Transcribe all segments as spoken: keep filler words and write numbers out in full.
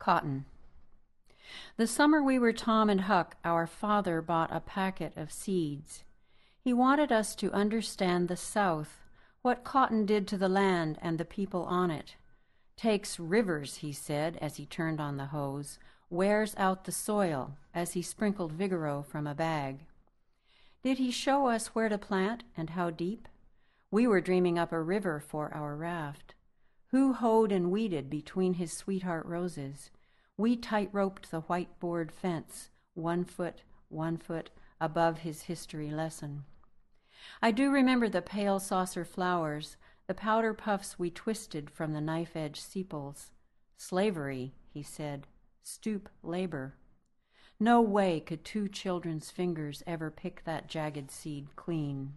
Cotton. The summer we were Tom and Huck, our father bought a packet of seeds. He wanted us to understand the South, what cotton did to the land and the people on it. Takes rivers, he said, as he turned on the hose, wears out the soil, as he sprinkled Vigoro from a bag. Did he show us where to plant and how deep? We were dreaming up a river for our raft. Who hoed and weeded between his sweetheart roses? We tight-roped the white board fence, one foot, one foot above his history lesson. I do remember the pale saucer flowers, the powder puffs we twisted from the knife-edge sepals. Slavery, he said, stoop labor. No way could two children's fingers ever pick that jagged seed clean.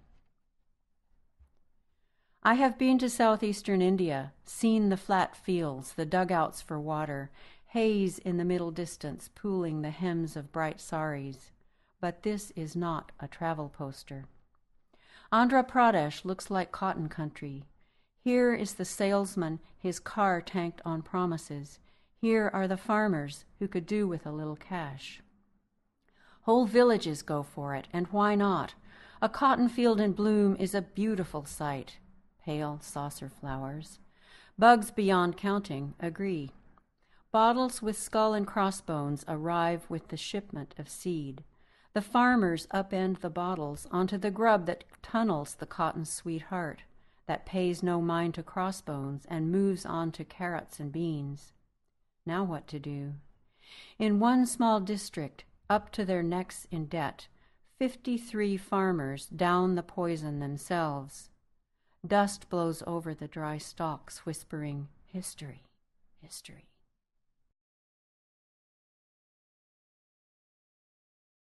I have been to southeastern India, seen the flat fields, the dugouts for water, haze in the middle distance pooling the hems of bright saris. But this is not a travel poster. Andhra Pradesh looks like cotton country. Here is the salesman, his car tanked on promises. Here are the farmers who could do with a little cash. Whole villages go for it, and why not? A cotton field in bloom is a beautiful sight. Pale saucer flowers. Bugs beyond counting agree. Bottles with skull and crossbones arrive with the shipment of seed. The farmers upend the bottles onto the grub that tunnels the cotton's sweetheart, that pays no mind to crossbones and moves on to carrots and beans. Now what to do? In one small district, up to their necks in debt, fifty-three farmers down the poison themselves. Dust blows over the dry stalks, whispering, history, history.